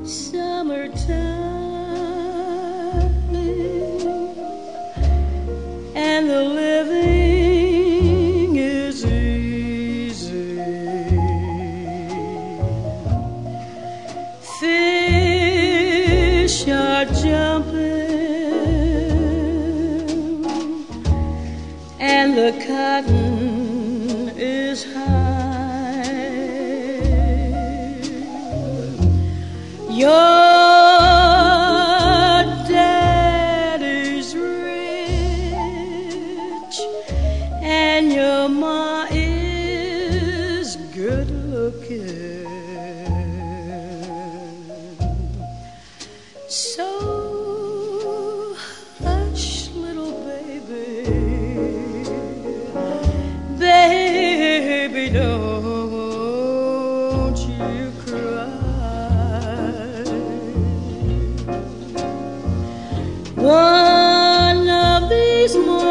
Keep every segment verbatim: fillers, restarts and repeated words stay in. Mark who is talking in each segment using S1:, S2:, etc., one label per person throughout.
S1: summertime, and the living is easy. Fish are jumping, and the cotton is high. Your daddy's rich, and your ma is good looking. So hush, little baby, baby, don't you cry. One of these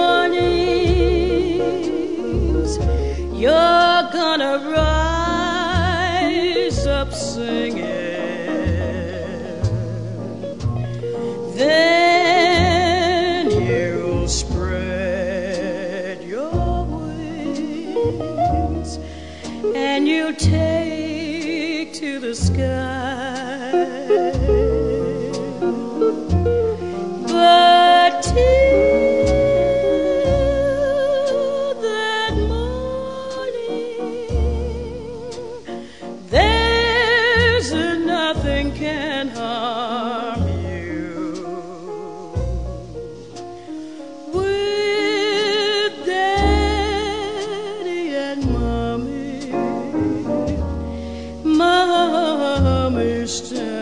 S1: mornings, you're gonna rise up singing. Then you'll spread your wings, and you'll take to the sky. But till that morning, there's nothing can harm you. With Daddy and Mommy, Mommy's still